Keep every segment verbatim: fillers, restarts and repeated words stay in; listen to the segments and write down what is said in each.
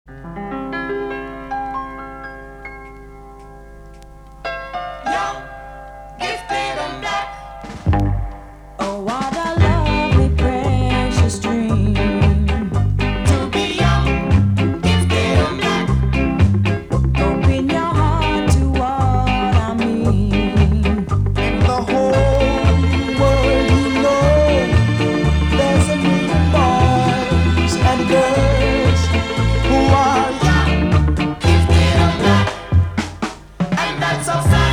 Oh, what a lovely, precious dream to be young, gifted and black. Open your heart to what I mean. In the whole world, you know, there's a million boys and girls who are Young, gifted and black, and that's a fact.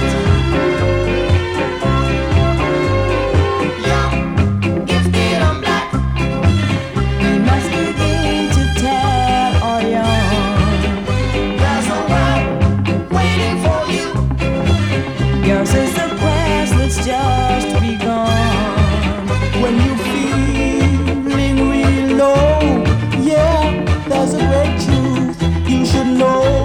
Young, gifted and black. We must begin to tell all young. There's a world waiting for you. Yours is the quest that's just begun. when you feeling real low. Yeah, there's a great truth you should know.